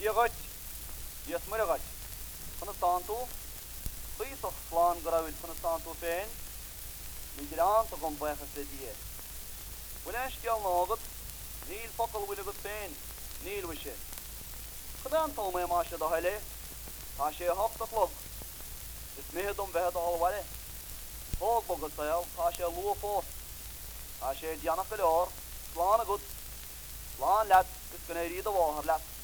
Yegat, yesmaragat. Van het tanto, Pisa slaan gravit van het tanto fijn. Migrant te komt bij gesledie. Wanneer stel nog Neil fakkel wil het fijn. Neil wisje. Gedaan tal mij maasje de hele. Als je hakt de klok. Is meer dan bij het al waar. Volk bogt zeil. Als je loe voor. Als je Diana verloor. Slaan goed. Slaan let. Is kunnen hier de water let.